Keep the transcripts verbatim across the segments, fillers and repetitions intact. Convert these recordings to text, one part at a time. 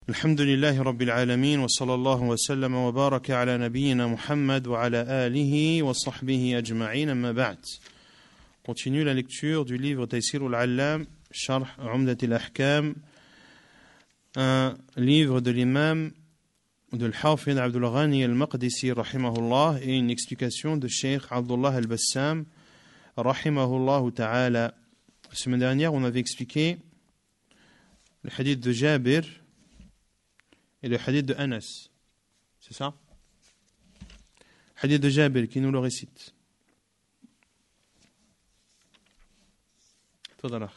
الحمد لله رب العالمين وصلى الله وسلم وبارك على نبينا محمد وعلى آله وصحبه أجمعين أما بعد. Continue la lecture du livre Taysir al-Allam, Sharh Umdat al-Ahkam, un livre de l'imam de l'Hafid Abdul Ghani al-Maqdisi rahimahullah et une explication de Cheikh Abdullah al-Bassam rahimahullah ta'ala. La semaine dernière, on avait expliqué le hadith de Jabir et le hadith de Anas. C'est ça? Hadith de Jabir qui nous le récite. تفضل.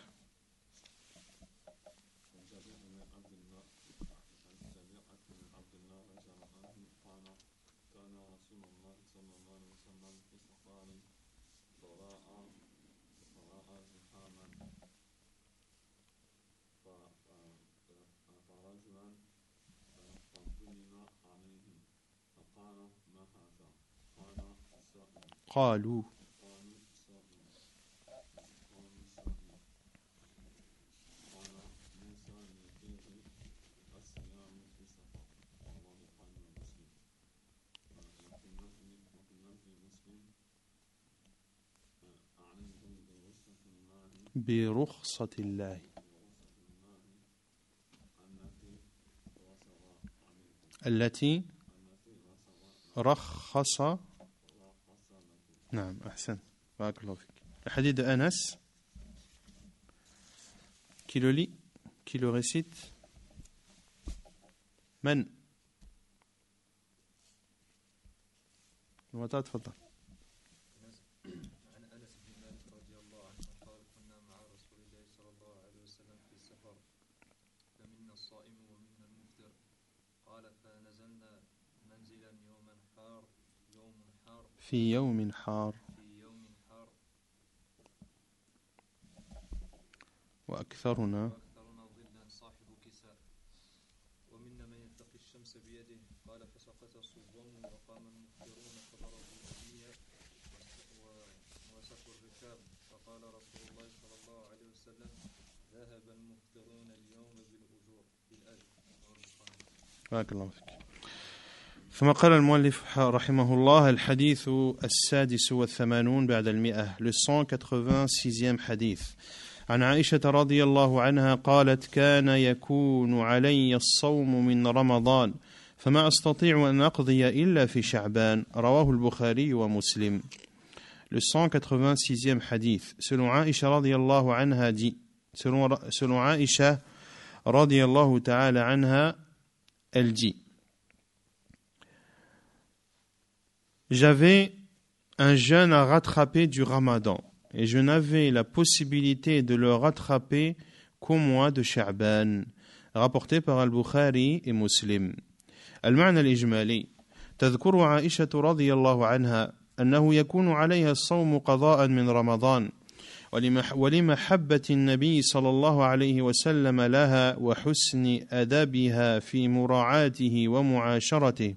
قالوا برخصة الله التي رخص. نعم أحسن بارك الله فيك. الحديث de Anas, qui le lit, qui le récite. من المعتاد تفضل. عن أنس بن مالك رضي الله عنه قال كنا مع رسول الله صلى الله عليه وسلم في السفر فمنا الصائم ومنا المفطر قال فنزلنا منزلا يوما حار يوم حار في يوم حار في يوم حار وأكثرنا وأكثرنا ظلا صاحب كساء ومنا من يتقي الشمس بيده قال فسقط الصبام وقام المفطرون فضربوا فيها وسقوا الركاب فقال رسول الله صلى الله عليه وسلم ذهب المفطرون اليوم بالأجور بالأجر. بارك الله فيك. ثم قال المؤلف رحمه الله الحديث السادس والثمانون بعد المئة le cent quatre-vingt-sixième حديث عن عائشة رضي الله عنها قالت كان يكون علي الصوم من رمضان فما أستطيع أن أقضي إلا في شعبان رواه البخاري ومسلم. Le cent quatre-vingt-sixième hadith, selon Aïcha radiyallahu anha dit, selon, selon Aïcha radiyallahu ta'ala anha, elle dit, j'avais un jeûne à rattraper du Ramadan et je n'avais la possibilité de le rattraper qu'au mois de Sha'ban, rapporté par Al-Bukhari et Muslim. المعنى الإجمالي تذكر عائشة رضي الله عنها أنه يكون عليها الصوم قضاء من رمضان ولمحبة النبي صلى الله عليه وسلم لها وحسن أدبها في مراعاته ومعاشرته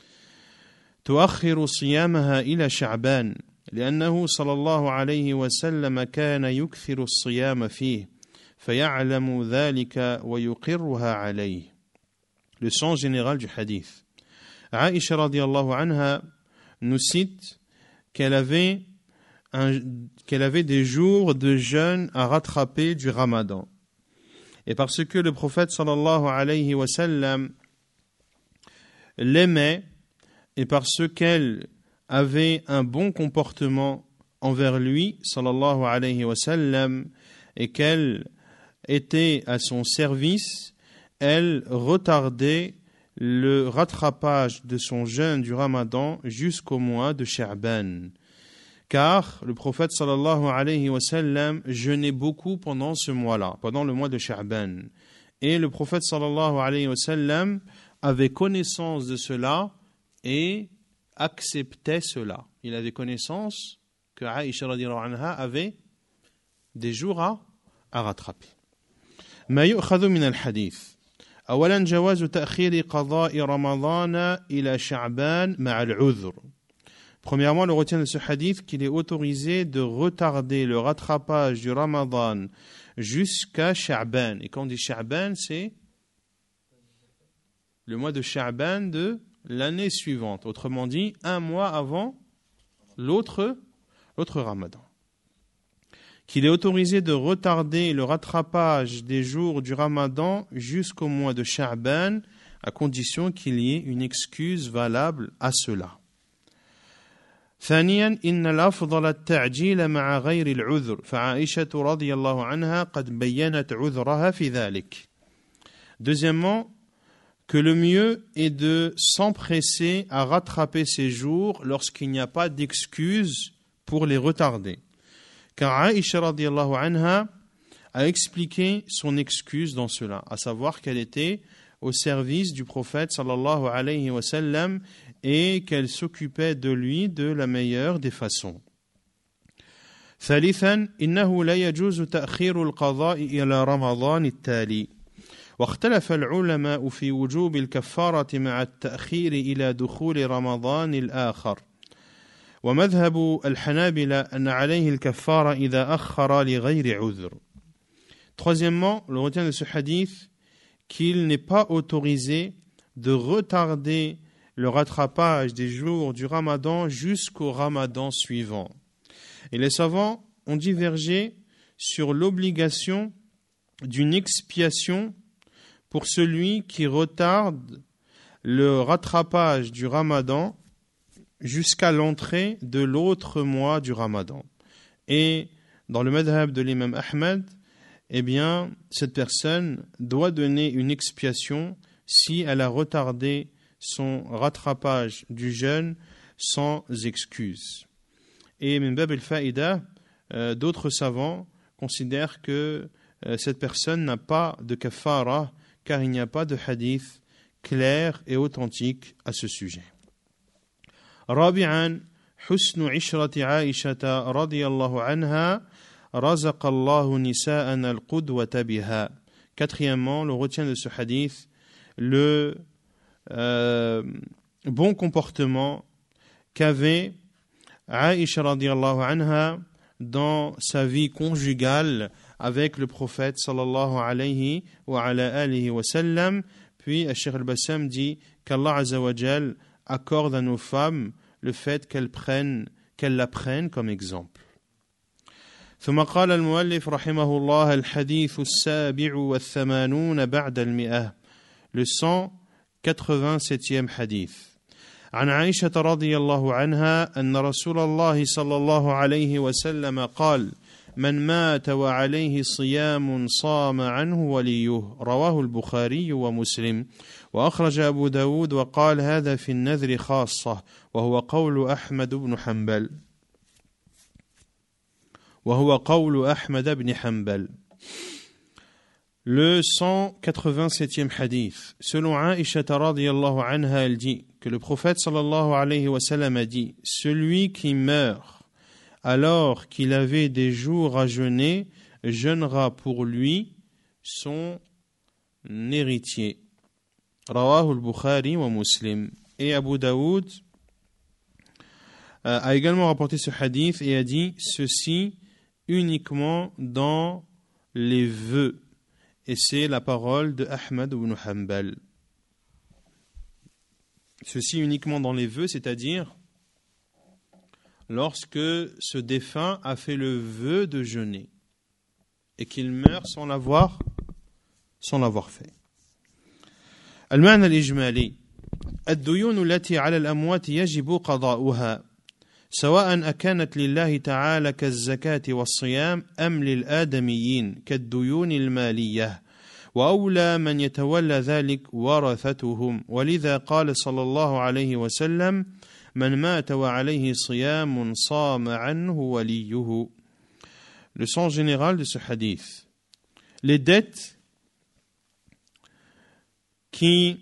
تؤخر صيامها إلى شعبان لأنه صلى الله عليه وسلم كان يكثر الصيام فيه فيعلم ذلك ويقرها عليه. Le sens général du hadith. Aïcha radiyallahu anha nous cite qu'elle avait, un, qu'elle avait des jours de jeûne à rattraper du Ramadan. Et parce que le prophète sallallahu alayhi wa sallam l'aimait et parce qu'elle avait un bon comportement envers lui sallallahu alayhi wa sallam et qu'elle était à son service, elle retardait le rattrapage de son jeûne du Ramadan jusqu'au mois de Sha'ban. Car le prophète sallallahu alayhi wa sallam jeûnait beaucoup pendant ce mois-là, pendant le mois de Sha'ban. Et le prophète sallallahu alayhi wa sallam avait connaissance de cela et acceptait cela. Il avait connaissance que Aïcha radiyallahu anha avait des jours à, à rattraper. ما يؤخذ من الحديث أولا جواز تأخير قضاء رمضان إلى شعبان مع العذر. Premièrement, le retient de ce hadith qu'il est autorisé de retarder le rattrapage du Ramadan jusqu'à Sha'ban. Et quand on dit Sha'ban, c'est le mois de Sha'ban de l'année suivante. Autrement dit, un mois avant l'autre, l'autre Ramadan. Qu'il est autorisé de retarder le rattrapage des jours du Ramadan jusqu'au mois de Sha'ban, à condition qu'il y ait une excuse valable à cela. ثانيا إن الأفضل التعجيل مع غير العذر فعائشة رضي الله عنها قد بينت عذرها في ذلك. Deuxièmement, que le mieux est de s'empresser à rattraper ces jours lorsqu'il n'y a pas d'excuse pour les retarder. Car Aïcha radiallahu anha a expliqué son excuse dans cela, à savoir qu'elle était au service du prophète sallallahu alayhi wa sallam et qu'elle s'occupait de lui de la meilleure des façons. ثالثا إنه لا يجوز تأخير القضاء إلى رمضان التالي واختلف العلماء في وجوب الكفارة مع التأخير إلى دخول رمضان الآخر ومذهب الحنابلة أن عليه الكفارة إذا أخر لغير عذر. Troisièmement, le retient de ce hadith qu'il n'est pas autorisé de retarder le rattrapage des jours du Ramadan jusqu'au Ramadan suivant. Et les savants ont divergé sur l'obligation d'une expiation pour celui qui retarde le rattrapage du Ramadan jusqu'à l'entrée de l'autre mois du Ramadan. Et dans le madhab de l'imam Ahmed, eh bien, cette personne doit donner une expiation si elle a retardé son rattrapage du jeûne sans excuse. Et min bab al-fa'ida, euh, d'autres savants considèrent que euh, cette personne n'a pas de kafara car il n'y a pas de hadith clair et authentique à ce sujet. رابعا حسن عشرة عائشة رضي الله عنها رزق الله نساءنا القدوة بها. Quatrièmement, le retient de ce hadith le euh, bon comportement qu'avait Aïcha radiallahu anha dans sa vie conjugale avec le prophète sallallahu alayhi wa ala alihi wa sallam. Puis Cheikh al-Bassam dit qu'Allah azza wa jal accorde à nos femmes le fait qu'elles prennent, qu'elles la prennent comme exemple. ثم قال المؤلف رحمه الله الحديث السابع والثمانون بعد المئة le cent quatre-vingt-septième hadith. عن عائشة رضي الله عنها أن رسول الله صلى الله عليه وسلم قال من مات وعليه صيام صام عنه وليه رواه البخاري ومسلم وأخرج أبو داود وقال هذا في النذر خاصة وهو قول أحمد بن حنبل وهو قول أحمد بن حنبل. Le cent quatre-vingt-septième hadith. Selon Aïcha radiyallahu anha, elle dit que le prophète sallallahu alayhi wa sallam a dit: celui qui meurt alors qu'il avait des jours à jeûner jeûnera pour lui son héritier. Rawahu al-Bukhari wa Muslim. Et Abu Daoud euh, a également rapporté ce hadith et a dit ceci uniquement dans les vœux. Et c'est la parole de Ahmad ibn Hanbal. Ceci uniquement dans les vœux, c'est-à-dire lorsque ce défunt a fait le vœu de jeûner et qu'il meurt sans l'avoir, sans l'avoir fait. المعنى الإجمالي الديون التي على الأموات يجب قضاؤها سواء أكانت لله تعالى كالزكاة والصيام أم للآدميين كالديون المالية وأولى من يتولى ذلك ورثتهم ولذا قال صلى الله عليه وسلم من مات وعليه صيام صام عنه وليه. Le sens général de ce hadith. Les dettes qui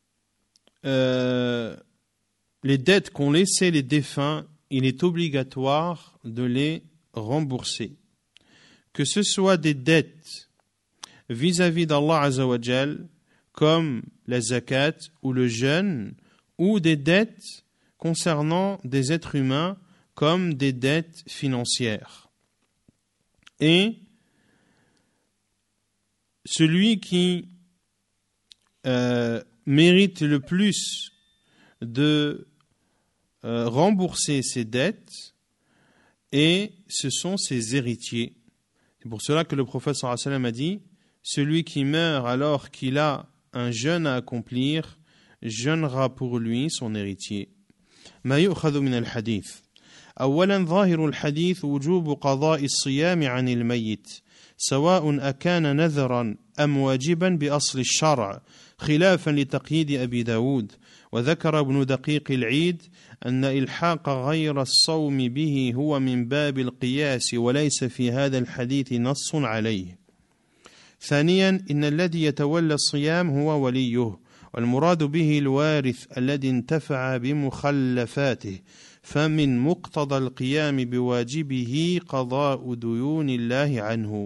euh, les dettes qu'ont laissées les défunts, il est obligatoire de les rembourser. Que ce soit des dettes vis-à-vis d'Allah Azza wa Jal, comme la zakat ou le jeûne, ou des dettes concernant des êtres humains, comme des dettes financières. Et celui qui euh, mérite le plus de euh, rembourser ses dettes, et ce sont ses héritiers. C'est pour cela que le prophète sallallahu alayhi wa sallam a dit, celui qui meurt alors qu'il a un jeûne à accomplir, jeûnera pour lui son héritier. ما يؤخذ من الحديث. أولا ظاهر الحديث وجوب قضاء الصيام عن الميت سواء أكان نذرا أم واجبا بأصل الشرع خلافا لتقييد أبي داود. وذكر ابن دقيق العيد أن إلحاق غير الصوم به هو من باب القياس وليس في هذا الحديث نص عليه. ثانيا إن الذي يتولى الصيام هو وليه، والمراد به الوارث الذي انتفع بمخلفاته، فمن مقتضى القيام بواجبه قضاء ديون الله عنه.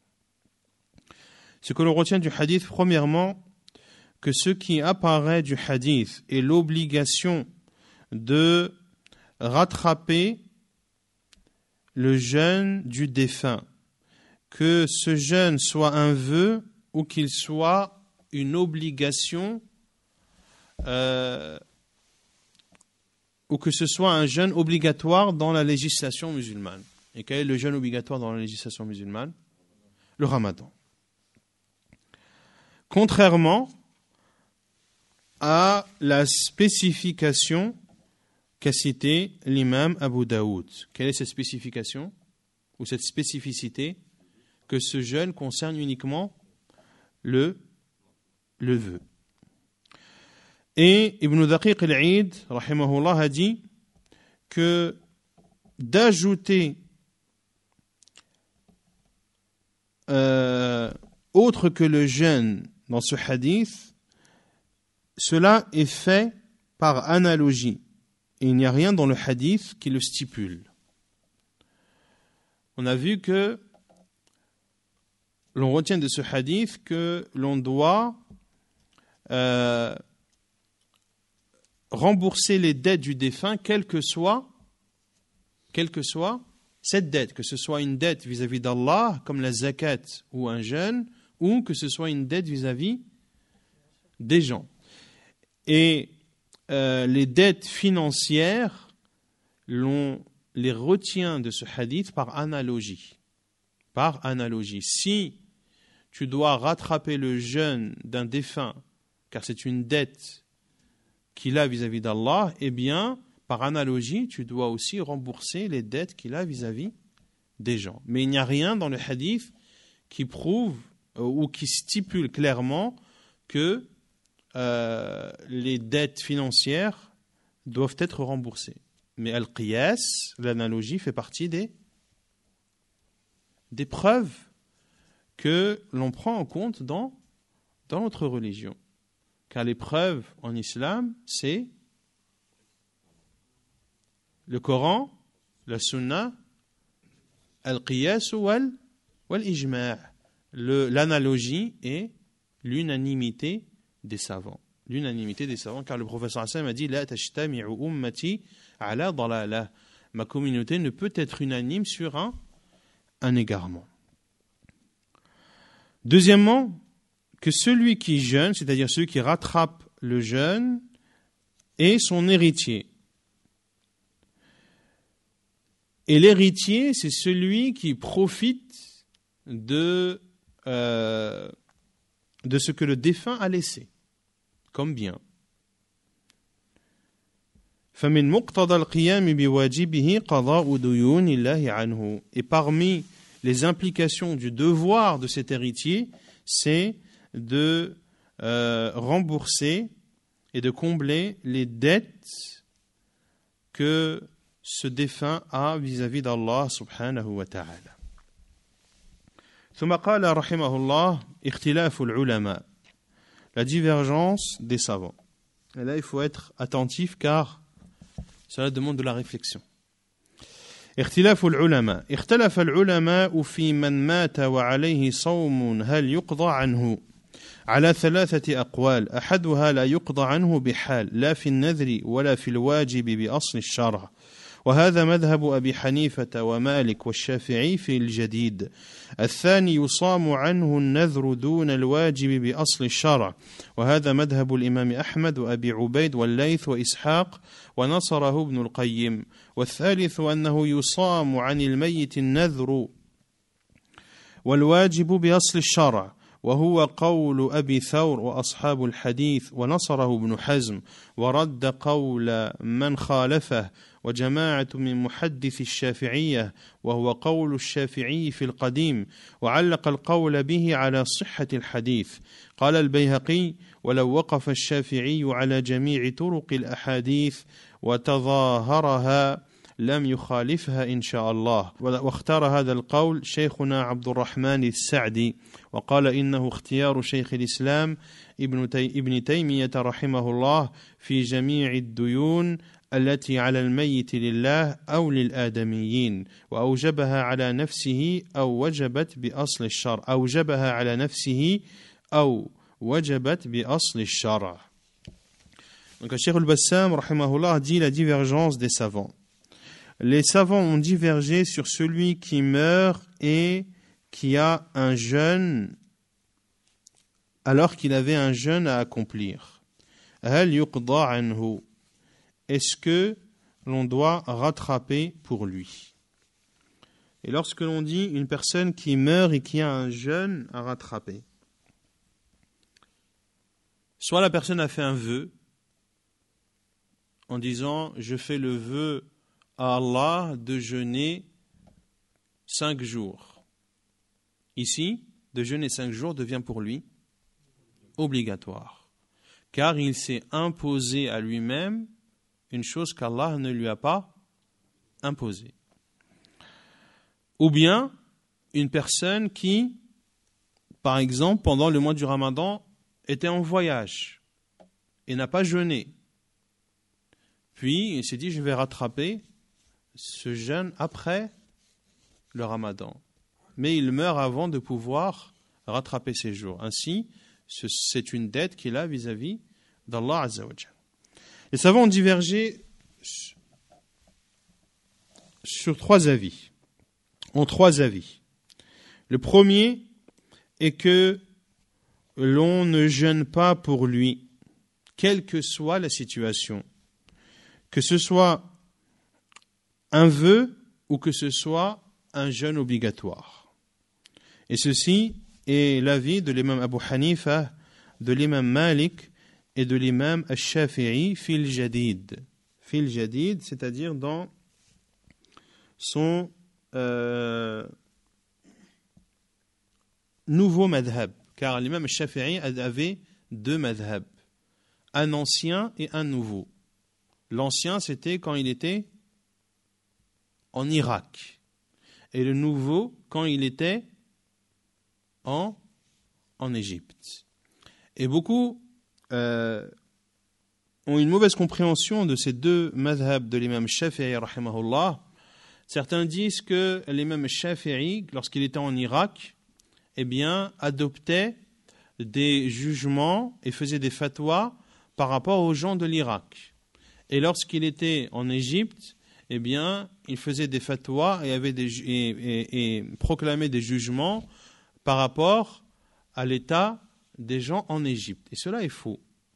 Ce que l'on retient du hadith, premièrement, que ce qui apparaît du hadith est l'obligation de rattraper le jeûne du défunt, que ce jeûne soit un vœu ou qu'il soit une obligation, euh, ou que ce soit un jeûne obligatoire dans la législation musulmane. Et quel est le jeûne obligatoire dans la législation musulmane? Le ramadan. Contrairement à la spécification qu'a citée l'imam Abu Daoud. Quelle est cette spécification ou cette spécificité? Que ce jeûne concerne uniquement le, le vœu. Et Ibn Daqiq al-Eid, rahimahullah, a dit que d'ajouter euh, autre que le jeûne dans ce hadith, cela est fait par analogie. Et il n'y a rien dans le hadith qui le stipule. On a vu que l'on retient de ce hadith que l'on doit euh, rembourser les dettes du défunt, quelle que soit, quelle que soit cette dette, que ce soit une dette vis-à-vis d'Allah, comme la zakat ou un jeûne, ou que ce soit une dette vis-à-vis des gens. Et euh, les dettes financières, l'on les retient de ce hadith par analogie. Par analogie. Si tu dois rattraper le jeûne d'un défunt, car c'est une dette qu'il a vis-à-vis d'Allah, eh bien, par analogie, tu dois aussi rembourser les dettes qu'il a vis-à-vis des gens. Mais il n'y a rien dans le hadith qui prouve euh, ou qui stipule clairement que euh, les dettes financières doivent être remboursées. Mais al-qiyas, l'analogie, fait partie des, des preuves que l'on prend en compte dans, dans notre religion. Car les preuves en islam, c'est le Coran, la Sunna, al-qiyas wal, wal ijma', le, l'analogie et l'unanimité des savants. L'unanimité des savants, car le professeur Hassan a dit la tajtami'u ummati ala dalalah. Ma communauté ne peut être unanime sur un, un égarement. Deuxièmement, que celui qui jeûne, c'est-à-dire celui qui rattrape le jeûne, est son héritier. Et l'héritier, c'est celui qui profite de, euh, de ce que le défunt a laissé, comme bien. فَمِنْ مُقْتَضَى الْقِيَامِ بِوَاجِبِهِ قَضَاءُ دُيُونِ اللَّهِ عَنْهُ. Et parmi les implications du devoir de cet héritier, c'est de euh, rembourser et de combler les dettes que ce défunt a vis-à-vis d'Allah subhanahu wa ta'ala. ثم قال رحمه الله اختلاف العلماء. La divergence des savants. Et là, il faut être attentif car cela demande de la réflexion. اختلاف العلماء. اختلف العلماء في من مات وعليه صوم هل يقضى عنه على ثلاثة أقوال أحدها لا يقضى عنه بحال لا في النذر ولا في الواجب بأصل الشرع وهذا مذهب أبي حنيفة ومالك والشافعي في الجديد. الثاني يصام عنه النذر دون الواجب بأصل الشرع، وهذا مذهب الإمام أحمد وأبي عبيد والليث وإسحاق ونصره ابن القيم. والثالث أنه يصام عن الميت النذر والواجب بأصل الشرع، وهو قول أبي ثور وأصحاب الحديث، ونصره ابن حزم، ورد قول من خالفه وجماعة من محدث الشافعية، وهو قول الشافعي في القديم، وعلق القول به على صحة الحديث. قال البيهقي: ولو وقف الشافعي على جميع طرق الأحاديث وتظاهرها لم يخالفها إن شاء الله. واختار هذا القول شيخنا عبد الرحمن السعدي، وقال إنه اختيار شيخ الإسلام ابن, تي ابن تيمية رحمه الله في جميع الديون التي على الميت لله أو للآدميين، وأوجبها على نفسه أو وجبت بأصل الشرع أوجبها على نفسه أو وجبت بأصل الشرع. Donc, Cheikh al-Bassam rahimahullah dit la divergence des savants. Les savants ont divergé sur celui qui meurt et qui a un jeûne alors qu'il avait un jeûne à accomplir. Hal yuqda anhu. Est-ce que l'on doit rattraper pour lui? Et lorsque l'on dit une personne qui meurt et qui a un jeûne à rattraper, soit la personne a fait un vœu en disant « je fais le vœu à Allah de jeûner cinq jours ». Ici, de jeûner cinq jours devient pour lui obligatoire, car il s'est imposé à lui-même une chose qu'Allah ne lui a pas imposée. Ou bien, une personne qui, par exemple, pendant le mois du Ramadan, était en voyage et n'a pas jeûné. Puis, il s'est dit, je vais rattraper ce jeûne après le Ramadan. Mais il meurt avant de pouvoir rattraper ses jours. Ainsi, c'est une dette qu'il a vis-à-vis d'Allah Azza wa Jalla. Les savants ont divergé sur trois avis. En trois avis. Le premier est que l'on ne jeûne pas pour lui, quelle que soit la situation. Que ce soit un vœu ou que ce soit un jeûne obligatoire. Et ceci est l'avis de l'imam Abu Hanifa, de l'imam Malik et de l'imam Al-Shafi'i fil Jadid. Fil Jadid, c'est-à-dire dans son euh, nouveau madhab. Car l'imam Al-Shafi'i avait deux madhab, un ancien et un nouveau. L'ancien, c'était quand il était en Irak. Et le nouveau, quand il était en, en Égypte. Et beaucoup euh, ont une mauvaise compréhension de ces deux madhabs de l'imam Shafi'i, rahimahullah. Certains disent que l'imam Shafi'i, lorsqu'il était en Irak, eh bien, adoptait des jugements et faisait des fatwas par rapport aux gens de l'Irak. Et lorsqu'il était en Égypte, eh bien, il faisait des fatwas et, avait des, et, et, et proclamait des jugements par rapport à l'état des gens en Égypte. Et cela est faux.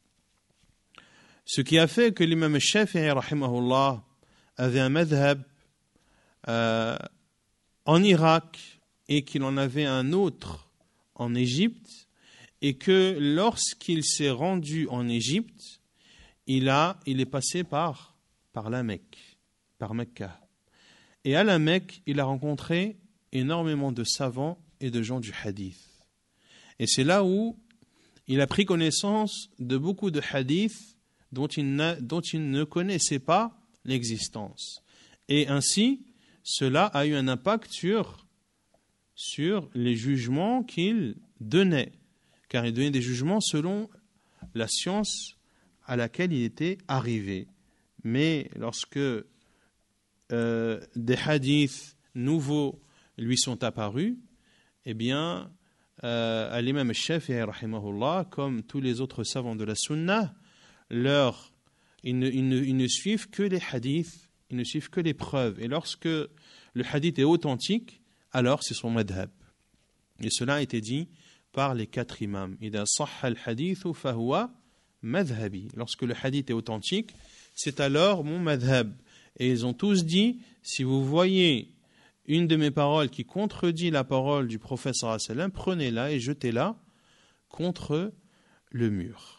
Ce qui a fait que l'imam Shafi'i, rahimahullah, avait un madhab euh, en Irak et qu'il en avait un autre en Égypte, et que lorsqu'il s'est rendu en Égypte, il, a, il est passé par, par la Mecque, par Mecca. Et à la Mecque, il a rencontré énormément de savants et de gens du hadith. Et c'est là où il a pris connaissance de beaucoup de hadiths dont il, dont il ne connaissait pas l'existence. Et ainsi, cela a eu un impact sur, sur les jugements qu'il donnait. Car il donnait des jugements selon la science à laquelle il était arrivé. Mais lorsque euh, des hadiths nouveaux lui sont apparus, eh bien, euh, l'imam Shafi'i, rahimahullah, comme tous les autres savants de la sunna, leur, ils, ne, ils, ne, ils ne suivent que les hadiths ils ne suivent que les preuves. Et lorsque le hadith est authentique, alors c'est son madhab. Et cela a été dit par les quatre imams. إِذَا صَحَّ الْحَدِيثُ فَهُوَ مَذْهَبِي. Lorsque le hadith est authentique, c'est alors mon madhab. Et ils ont tous dit, si vous voyez une de mes paroles qui contredit la parole du prophète sallallahu alayhi wa sallam, prenez-la et jetez-la contre le mur.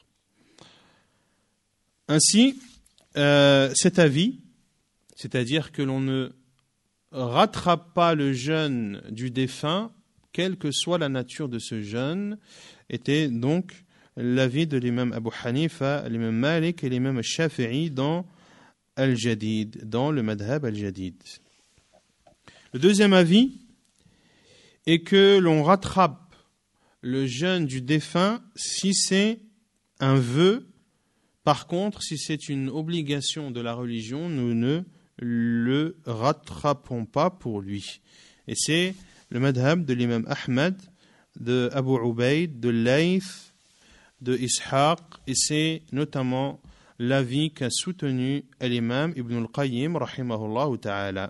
Ainsi, euh, cet avis, c'est-à-dire que l'on ne rattrape pas le jeûne du défunt, quelle que soit la nature de ce jeûne, était donc l'avis de l'imam Abu Hanifa, l'imam Malik et l'imam Shafi'i dans Al-Jadid, dans le madhab Al-Jadid. Le deuxième avis est que l'on rattrape le jeûne du défunt si c'est un vœu. Par contre, si c'est une obligation de la religion, nous ne le rattrapons pas pour lui. Et c'est le madhab de l'imam Ahmad, de Abu Ubaid, de Layth, de Ishaq, et c'est notamment l'avis qu'a soutenu l'imam Ibn al-Qayyim, rahimahullah ta'ala.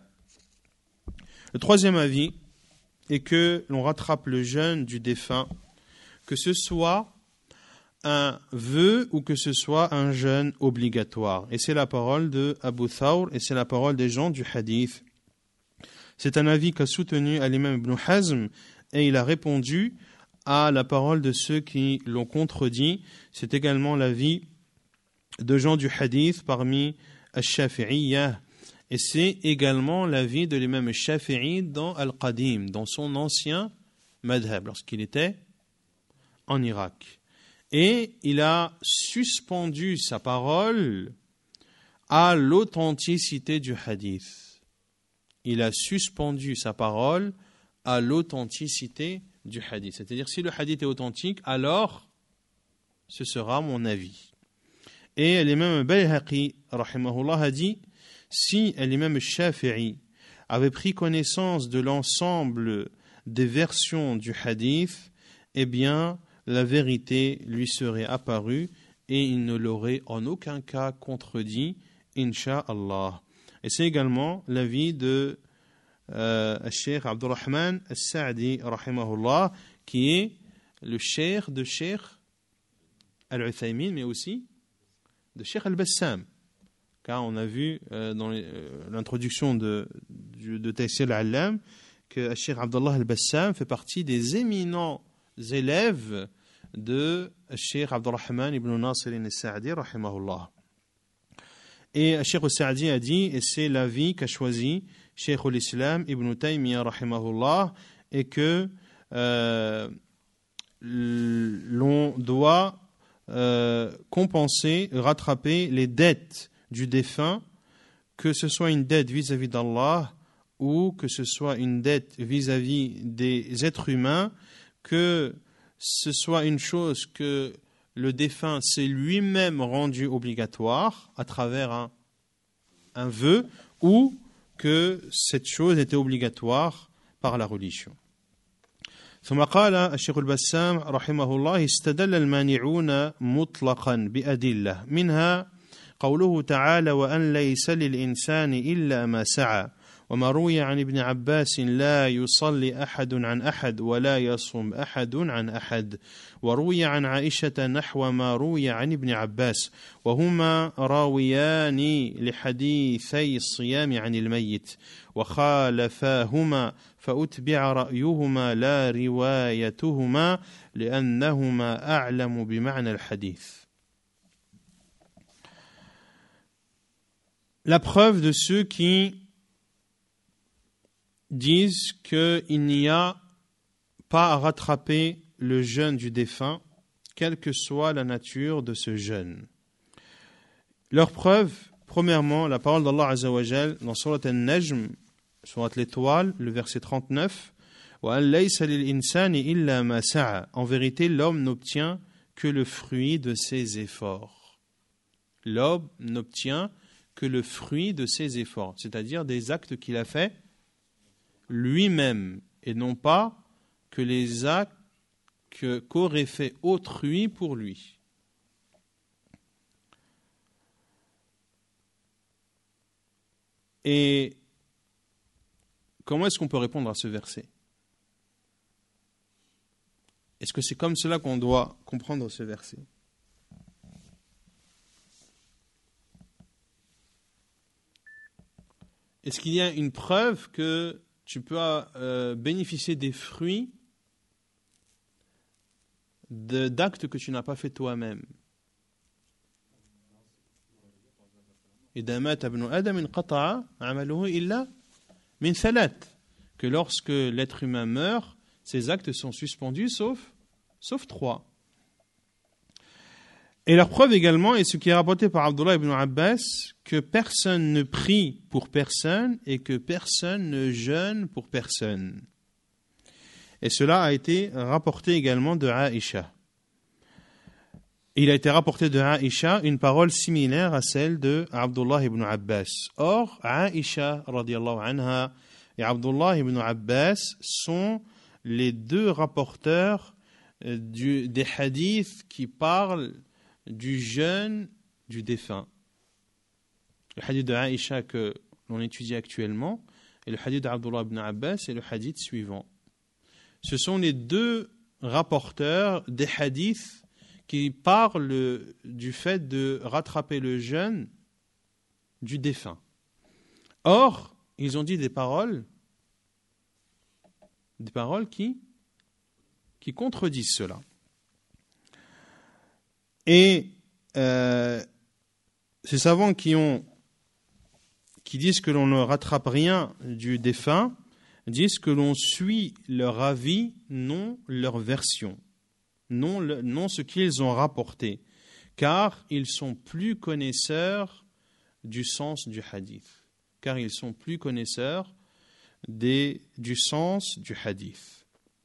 Le troisième avis est que l'on rattrape le jeûne du défunt, que ce soit un vœu ou que ce soit un jeûne obligatoire. Et c'est la parole de Abu Thawr et c'est la parole des gens du hadith. C'est un avis qu'a soutenu l'imam Ibn Hazm et il a répondu à la parole de ceux qui l'ont contredit. C'est également l'avis de gens du hadith parmi Al-Shafi'iyyah. Et c'est également l'avis de l'imam Shafi'i dans Al-Qadim, dans son ancien madhab, lorsqu'il était en Irak. Et il a suspendu sa parole à l'authenticité du hadith. Il a suspendu sa parole à l'authenticité du hadith. C'est-à-dire, si le hadith est authentique, alors ce sera mon avis. Et l'imam Bayhaqi, rahimahullah, a dit, si l'imam Shafi'i avait pris connaissance de l'ensemble des versions du hadith, eh bien, la vérité lui serait apparue et il ne l'aurait en aucun cas contredit, incha'Allah. Et c'est également l'avis de euh, Cheikh Abdurrahman al-Sa'di, rahimahullah, qui est le cheikh de Cheikh al-Uthaymin, mais aussi de Cheikh al-Bassam. Car on a vu euh, dans les, euh, l'introduction de, de, de Taysir al-Allam que Cheikh Abdullah al-Bassam fait partie des éminents élèves de Cheikh Abdurrahman ibn Nasir al-Sa'di, rahimahullah. Et Cheikh al-Sa'di a dit, et c'est l'avis qu'a choisi Cheikh al-Islam ibn Taymiyyah, rahimahullah, et que euh, l'on doit euh, compenser, rattraper les dettes du défunt, que ce soit une dette vis-à-vis d'Allah ou que ce soit une dette vis-à-vis des êtres humains, que ce soit une chose que le défunt s'est lui-même rendu obligatoire à travers un, un vœu, ou que cette chose était obligatoire par la religion. ثم قال الشيخ البسام رحمه الله استدل المانعون مطلقا بأدلة منها قوله تعالى وأن ليس للإنسان إلا ما سعى وما روي عن ابن عباس لا يصلي أحد عن أحد ولا يصوم أحد عن أحد وروي عن عائشة نحو ما روي عن ابن عباس وهما راويان لحديثي الصيام عن الميت وخالفاهما فأتبع رأيهما لا روايتهما لأنهما أعلم بمعنى الحديث. La preuve de ceux qui disent qu'il n'y a pas à rattraper le jeûne du défunt, quelle que soit la nature de ce jeûne. Leur preuve, premièrement, la parole d'Allah Azza wa Jal dans Surat An-Najm, Surat l'Étoile, le verset trente-neuf, وَأَن لَيْسَ لِلْإِنسَانِ إِلَّا مَا سَعَى. En vérité, l'homme n'obtient que le fruit de ses efforts. L'homme n'obtient que le fruit de ses efforts, c'est-à-dire des actes qu'il a faits lui-même, et non pas que les actes que, qu'aurait fait autrui pour lui. Et comment est-ce qu'on peut répondre à ce verset? Est-ce que c'est comme cela qu'on doit comprendre ce verset? Est-ce qu'il y a une preuve que tu peux euh, bénéficier des fruits de, d'actes que tu n'as pas fait toi-même? Que lorsque l'être humain meurt, ses actes sont suspendus sauf, sauf trois. Et la preuve également est ce qui est rapporté par Abdullah ibn Abbas, que personne ne prie pour personne et que personne ne jeûne pour personne. Et cela a été rapporté également de Aïcha. Il a été rapporté de Aïcha une parole similaire à celle de Abdullah ibn Abbas. Or, Aïcha radiyallahu anha et Abdullah ibn Abbas sont les deux rapporteurs du, des hadiths qui parlent du jeûne du défunt. Le hadith de Aïcha que l'on étudie actuellement et le hadith d'Abdullah ibn Abbas est le hadith suivant. Ce sont les deux rapporteurs des hadiths qui parlent du fait de rattraper le jeûne du défunt. Or, ils ont dit des paroles, des paroles qui, qui contredisent cela. Et euh, ces savants qui ont, qui disent que l'on ne rattrape rien du défunt, disent que l'on suit leur avis, non leur version, non, le, non ce qu'ils ont rapporté, car ils sont plus connaisseurs du sens du hadith, car ils sont plus connaisseurs des, du sens du hadith.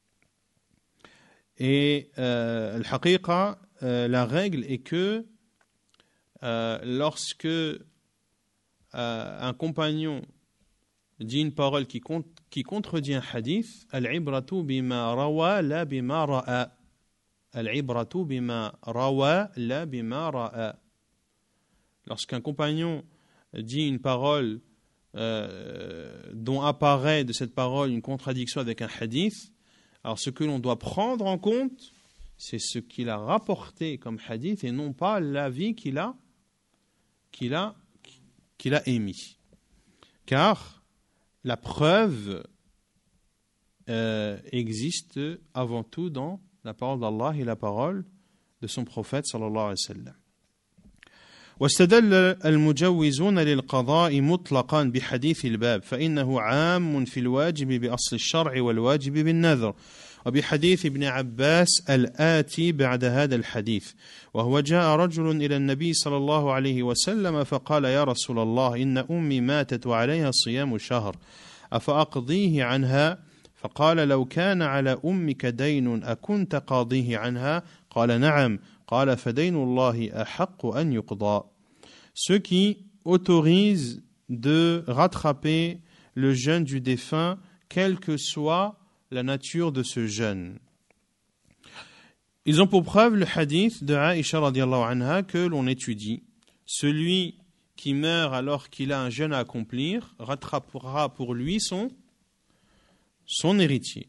Et euh, al-haqiqa, euh, la règle est que euh, lorsque euh, un compagnon dit une parole qui, con- qui contredit un hadith, al-ibratu bima rawa la bima ra'a. Al-ibratu bima rawa la bima ra'a. Lorsqu'un compagnon dit une parole euh, dont apparaît de cette parole une contradiction avec un hadith, alors ce que l'on doit prendre en compte, c'est ce qu'il a rapporté comme hadith et non pas l'avis qu'il a, qu'il a, qu'il a émis. Car la preuve euh, existe avant tout dans la parole d'Allah et la parole de son prophète sallallahu alayhi wa sallam. واستدل المجوزون للقضاء مطلقا بحديث الباب فإنه عام في الواجب بأصل الشرع والواجب بالنذر وبحديث ابن عباس الآتي بعد هذا الحديث وهو جاء رجل إلى النبي صلى الله عليه وسلم فقال يا رسول الله إن أمي ماتت وعليها صيام شهر أفأقضيه عنها فقال لو كان على أمك دين أكنت قاضيه عنها قال نعم قال فدين الله أحق أن يقضى. Ceux qui autorisent de rattraper le jeûne du défunt, quelle que soit la nature de ce jeûne. Ils ont pour preuve le hadith de Aïcha radiyallahu anha que l'on étudie. Celui qui meurt alors qu'il a un jeûne à accomplir rattrapera pour lui son, son héritier.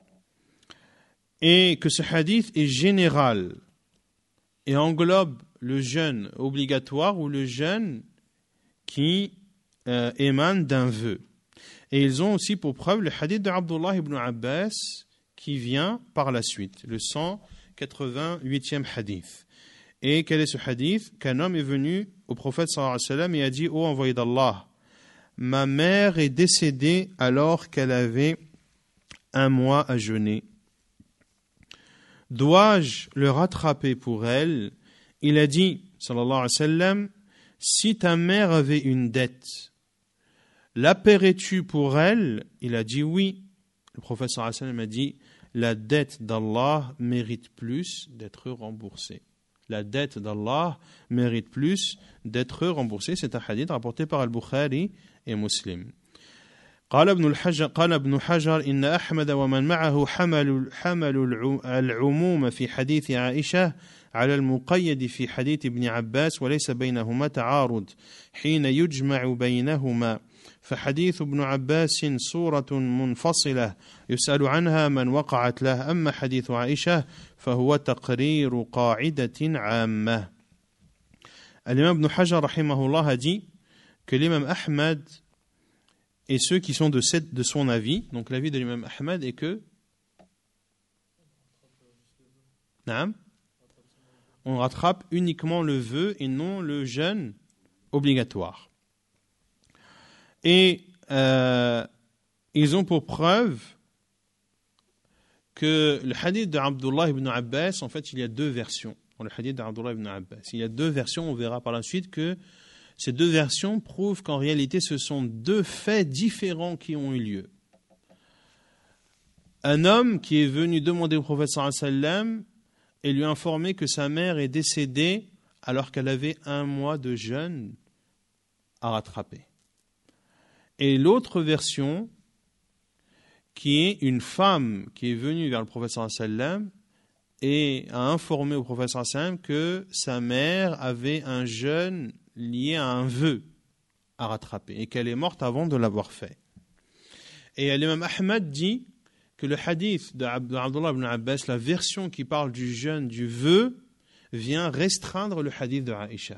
Et que ce hadith est général et englobe le jeûne obligatoire ou le jeûne qui euh, émane d'un vœu. Et ils ont aussi pour preuve le hadith de Abdullah ibn Abbas qui vient par la suite, le cent quatre-vingt-huitième hadith. Et quel est ce hadith? Qu'un homme est venu au prophète sallallahu alayhi wa sallam et a dit: ô envoyé d'Allah, ma mère est décédée alors qu'elle avait un mois à jeûner. Dois-je le rattraper pour elle? Il a dit, sallallahu alayhi wa sallam, si ta mère avait une dette, la paierais-tu pour elle? Il a dit oui. Le prophète sallallahu alayhi wa sallam a dit, la dette d'Allah mérite plus d'être remboursée. La dette d'Allah mérite plus d'être remboursée. C'est un hadith rapporté par Al-Bukhari et Muslim. قال ابن الحجر قال ابن حجر إن أحمد ومن معه حمل حمل العموم في حديث عائشة على المقيد في حديث ابن عباس وليس بينهما تعارض حين يجمع بينهما فحديث ابن عباس صورة منفصلة يسأل عنها من وقعت له أما حديث عائشة فهو تقرير قاعدة عامة. L'imam Ibn Hajar rahimahullah a dit que l'imam Ahmad et ceux qui sont de, cette, de son avis, donc l'avis de l'imam Ahmad est que Naam, on rattrape uniquement le vœu et non le jeûne obligatoire. Et euh, ils ont pour preuve que le hadith d'Abdullah ibn Abbas, en fait, il y a deux versions. Dans le hadith d'Abdullah ibn Abbas, il y a deux versions, on verra par la suite que ces deux versions prouvent qu'en réalité, ce sont deux faits différents qui ont eu lieu. Un homme qui est venu demander au prophète sallallahu alayhi wa sallam et lui informer que sa mère est décédée alors qu'elle avait un mois de jeûne à rattraper. Et l'autre version, qui est une femme qui est venue vers le prophète sallallahu alayhi wa sallam et a informé au prophète sallallahu alayhi wa sallam que sa mère avait un jeûne lié à un vœu à rattraper et qu'elle est morte avant de l'avoir fait. Et l'imam Ahmad dit que le hadith d'Abdullah ibn Abbas, la version qui parle du jeûne, du vœu, vient restreindre le hadith de Aïcha.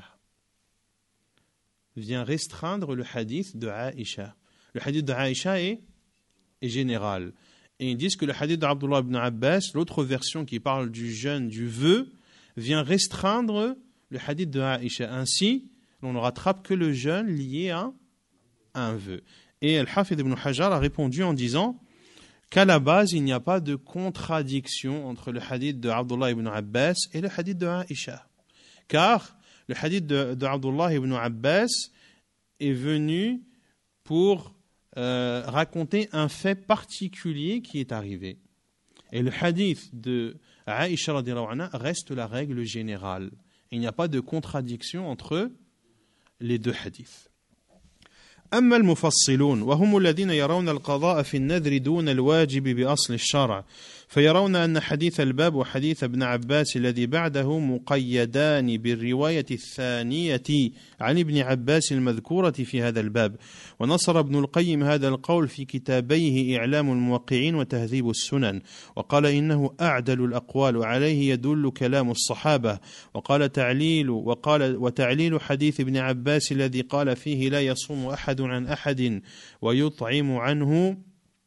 Vient restreindre le hadith de Aïcha. Le hadith de Aïcha est, est général. Et ils disent que le hadith d'Abdullah ibn Abbas, l'autre version qui parle du jeûne, du vœu, vient restreindre le hadith de Aïcha. Ainsi, on ne rattrape que le jeûne lié à un vœu. Et Al-Hafidh ibn Hajar a répondu en disant qu'à la base, il n'y a pas de contradiction entre le hadith de Abdullah ibn Abbas et le hadith de Aïcha. Car le hadith de, de Abdullah ibn Abbas est venu pour euh, raconter un fait particulier qui est arrivé. Et le hadith de Aïcha radhiyallahu anha reste la règle générale. Il n'y a pas de contradiction entre les deux hadiths. أما المفصلون وهم الذين يرون القضاء في النذر دون الواجب بأصل الشرع فيرون أن حديث الباب وحديث ابن عباس الذي بعده مقيدان بالرواية الثانية عن ابن عباس المذكورة في هذا الباب ونصر ابن القيم هذا القول في كتابيه إعلام الموقعين وتهذيب السنن وقال إنه أعدل الأقوال وعليه يدل كلام الصحابة وقال تعليل وقال وتعليل حديث ابن عباس الذي قال فيه لا يصوم أحد عن أحد ويطعم عنه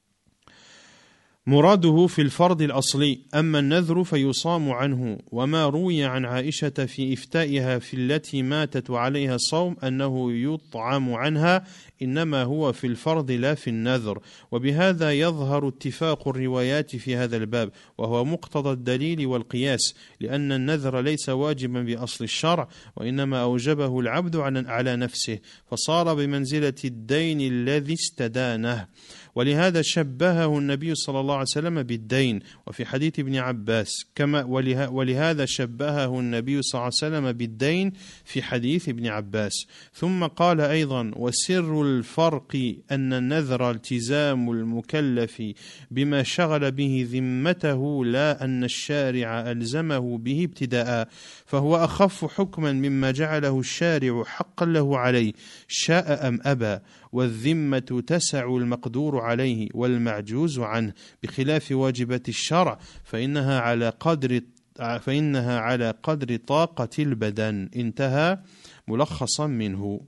مراده في الفرض الأصلي أما النذر فيصام عنه وما روي عن عائشة في إفتائها في التي ماتت وعليها صوم أنه يطعم عنها إنما هو في الفرض لا في النذر وبهذا يظهر اتفاق الروايات في هذا الباب وهو مقتضى الدليل والقياس لأن النذر ليس واجبا بأصل الشرع وإنما أوجبه العبد على نفسه فصار بمنزلة الدين الذي استدانه ولهذا شبهه النبي صلى الله عليه وسلم بالدين وفي حديث ابن عباس كما ولهذا شبهه النبي صلى الله عليه وسلم بالدين في حديث ابن عباس ثم قال أيضا وسر الفرق أن النذر التزام المكلف بما شغل به ذمته لا أن الشارع ألزمه به ابتداء فهو أخف حكما مما جعله الشارع حقا له عليه شاء أم أبى والذمة تسع المقدور عليه والمعجوز عنه بخلاف واجبات الشرع فإنها على قدر فإنها على قدر طاقة البدن انتهى ملخصا منه.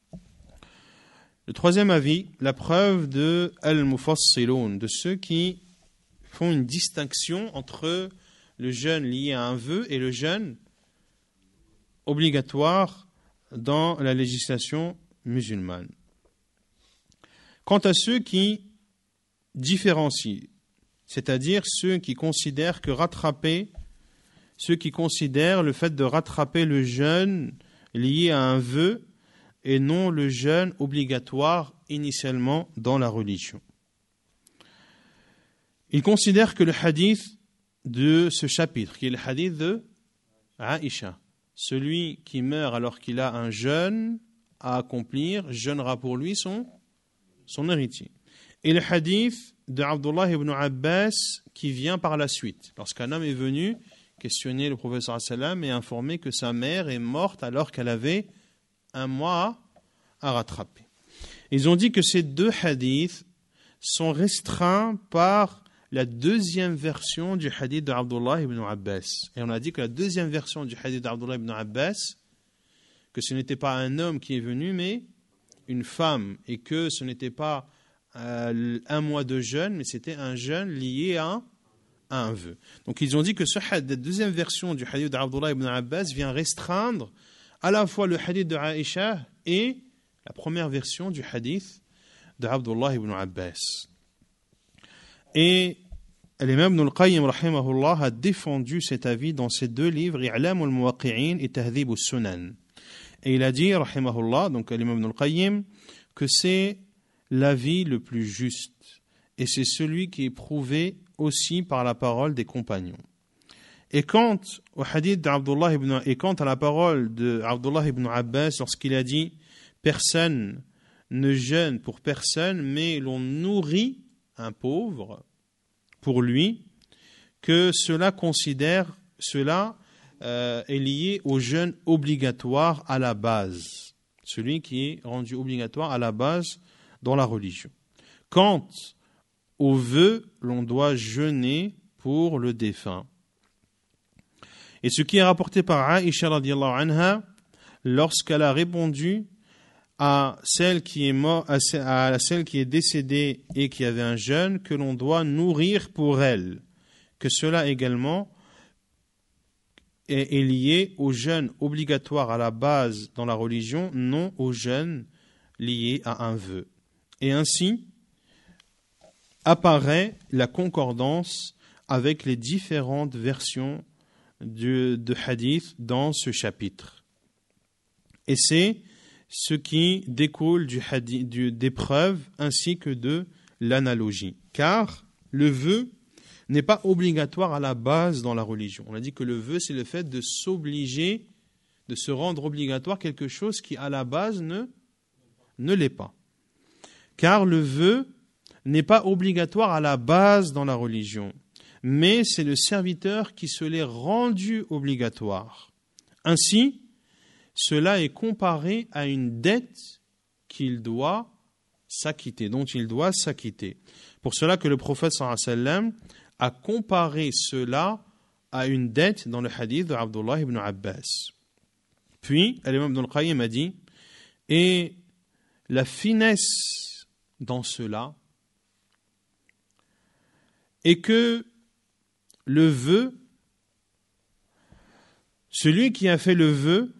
Le troisième avis, la preuve de al-mufassiloun, de ceux qui font une distinction entre le jeûne lié à un vœu et le jeûne obligatoire dans la législation musulmane. Quant à ceux qui différencient, c'est-à-dire ceux qui considèrent que rattraper, ceux qui considèrent le fait de rattraper le jeûne lié à un vœu et non le jeûne obligatoire initialement dans la religion. Ils considèrent que le hadith de ce chapitre, qui est le hadith de Aïcha, celui qui meurt alors qu'il a un jeûne à accomplir, jeûnera pour lui son, son héritier. et le hadith de Abdullah ibn Abbas qui vient par la suite. Lorsqu'un homme est venu questionner le prophète sallallahu alayhi wa sallam et informer que sa mère est morte alors qu'elle avait un mois à rattraper. Ils ont dit que ces deux hadiths sont restreints par la deuxième version du hadith de Abdullah ibn Abbas. Et on a dit que la deuxième version du hadith d'Abdullah ibn Abbas, que ce n'était pas un homme qui est venu, mais une femme, et que ce n'était pas euh, un mois de jeûne, mais c'était un jeûne lié à un, à un vœu. Donc ils ont dit que ce hadith, la deuxième version du hadith d'Abdullah ibn Abbas vient restreindre à la fois le hadith de Aïcha et la première version du hadith de Abdullah ibn Abbas. Et l'imam Ibn al-Qayyim rahimahullah a défendu cet avis dans ses deux livres, I'lam al-Muwaqqi'in et Tahdhib al-Sunan. Et il a dit, rahimahullah, donc l'imam Ibn al-Qayyim, que c'est l'avis le plus juste. Et c'est celui qui est prouvé aussi par la parole des compagnons. Et quant au hadith d'Abdullah ibn, et quant à la parole de Abdullah ibn Abbas, lorsqu'il a dit, personne ne jeûne pour personne, mais l'on nourrit un pauvre pour lui, que cela considère, cela euh, est lié au jeûne obligatoire à la base, celui qui est rendu obligatoire à la base dans la religion. Quant au vœu, l'on doit jeûner pour le défunt. Et ce qui est rapporté par Aïcha radiyallahu anha, lorsqu'elle a répondu à celle qui est mort, à celle qui est décédée et qui avait un jeûne, que l'on doit nourrir pour elle, que cela également est, est lié au jeûne obligatoire à la base dans la religion, non au jeûne lié à un vœu. Et ainsi apparaît la concordance avec les différentes versions de, de hadith dans ce chapitre. Et c'est ce qui découle du hadith, du, des preuves ainsi que de l'analogie. Car le vœu n'est pas obligatoire à la base dans la religion. On a dit que le vœu, c'est le fait de s'obliger, de se rendre obligatoire quelque chose qui à la base ne, ne l'est pas. Car le vœu n'est pas obligatoire à la base dans la religion, mais c'est le serviteur qui se l'est rendu obligatoire. Ainsi, cela est comparé à une dette qu'il doit s'acquitter, dont il doit s'acquitter. Pour cela que le prophète sallallahu alayhi wa sallam a comparé cela à une dette dans le hadith de Abdullah ibn Abbas. Puis, l'imam Ibn al-Qayyim a dit, et la finesse dans cela est que le vœu, celui qui a fait le vœu,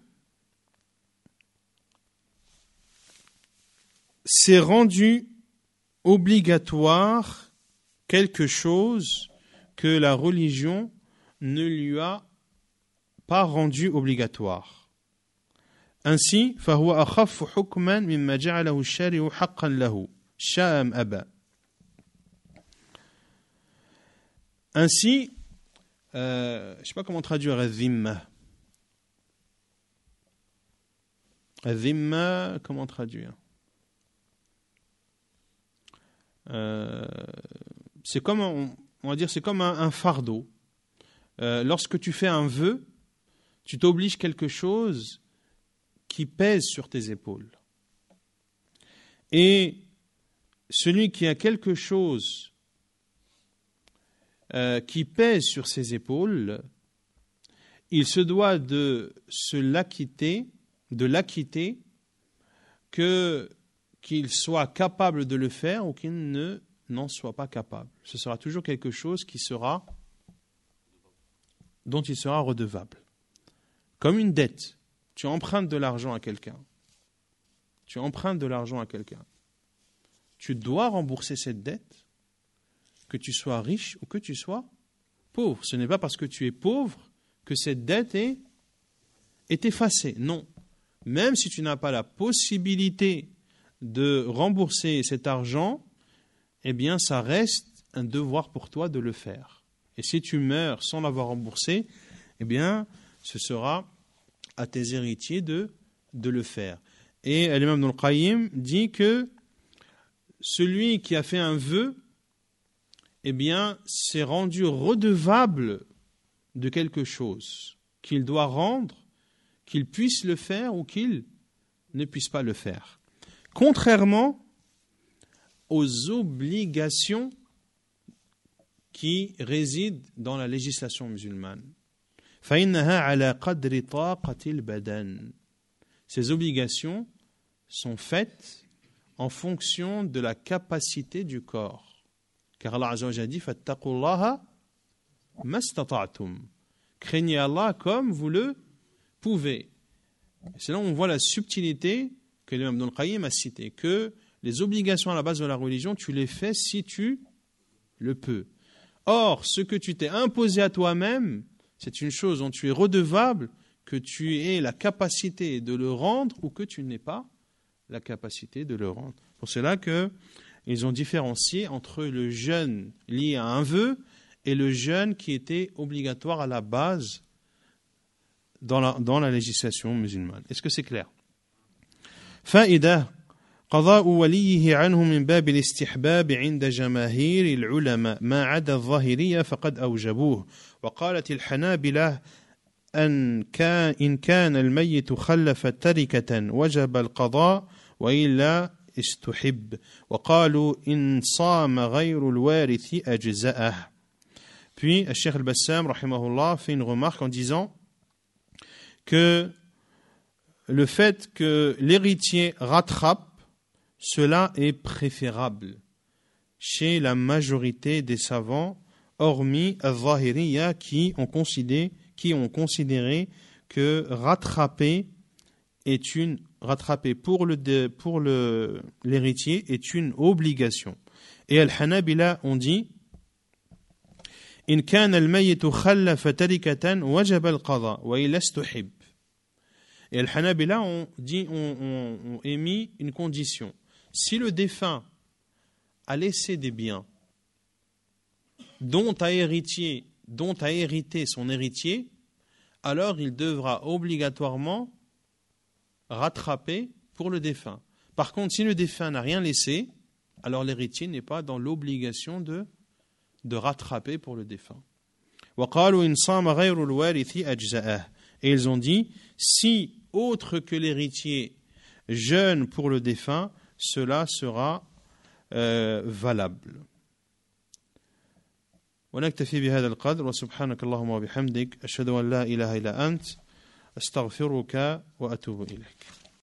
s'est rendu obligatoire quelque chose que la religion ne lui a pas rendu obligatoire. Ainsi, فهو أخف حكما مما جعله الشارع حقا له شاء أم أبى. Ainsi, euh, je ne sais pas comment traduire الذمة. الذمة, comment traduire? Euh, c'est comme un, on va dire c'est comme un, un fardeau. Euh, lorsque tu fais un vœu, tu t'obliges quelque chose qui pèse sur tes épaules. Et celui qui a quelque chose euh, qui pèse sur ses épaules, il se doit de se l'acquitter, de l'acquitter que qu'il soit capable de le faire ou qu'il ne n'en soit pas capable. Ce sera toujours quelque chose qui sera, dont il sera redevable. Comme une dette. Tu empruntes de l'argent à quelqu'un. Tu empruntes de l'argent à quelqu'un. Tu dois rembourser cette dette, que tu sois riche ou que tu sois pauvre. Ce n'est pas parce que tu es pauvre que cette dette est, est effacée. Non. Même si tu n'as pas la possibilité de rembourser cet argent, eh bien, ça reste un devoir pour toi de le faire. Et si tu meurs sans l'avoir remboursé, eh bien, ce sera à tes héritiers de, de le faire. Et l'imam Ibn al-Qayyim dit que celui qui a fait un vœu, eh bien, s'est rendu redevable de quelque chose qu'il doit rendre, qu'il puisse le faire ou qu'il ne puisse pas le faire. Contrairement aux obligations qui résident dans la législation musulmane. فإنها على قدر طاقة البدن. Ces obligations sont faites en fonction de la capacité du corps. Car Allah Azza wa Jalla dit فَاتَّقُوا اللَّهَ مَا اسْتَطَعْتُمْ. Craignez Allah comme vous le pouvez. C'est là où on voit la subtilité que l'imam Ibn al-Qayyim a citée, que les obligations à la base de la religion, tu les fais si tu le peux. Or, ce que tu t'es imposé à toi-même, c'est une chose dont tu es redevable, que tu aies la capacité de le rendre ou que tu n'aies pas la capacité de le rendre. Pour cela qu'ils ont différencié entre le jeûne lié à un vœu et le jeûne qui était obligatoire à la base dans la, dans la législation musulmane. Est-ce que c'est clair? Faïda. قضاء وليه عنه من باب الاستحباب عند جماهير العلماء ما عدا الظاهرية فقد أوجبوه وقالت الحنابلة أن كان إن كان الميت خلف تركة وجب القضاء وإلا استحب وقالوا إن صام غير الوارث أجزأه. Puis le Cheikh al-Bassam rahimahullah fait une remarque en disant que le fait que l'héritier rattrape, cela est préférable chez la majorité des savants, hormis al-Zahiriyya qui ont considéré, qui ont considéré que rattraper est une rattraper pour le pour le l'héritier est une obligation. Et al-Hanabila ont dit in kana al-mayyit khallafa tarikatan wajaba al-qada wa illa istuhib. Et al-Hanabila ont dit ont, ont, ont émis une condition. Si le défunt a laissé des biens dont a hérité, dont a hérité son héritier, alors il devra obligatoirement rattraper pour le défunt. Par contre, si le défunt n'a rien laissé, alors l'héritier n'est pas dans l'obligation de, de rattraper pour le défunt. Et ils ont dit, si autre que l'héritier jeûne pour le défunt, cela sera euh, valable. ونكتفي بهذا القدر وسبحانك اللهم وبحمدك أشهد أن لا إله إلا أنت أستغفرك وأتوب إليك.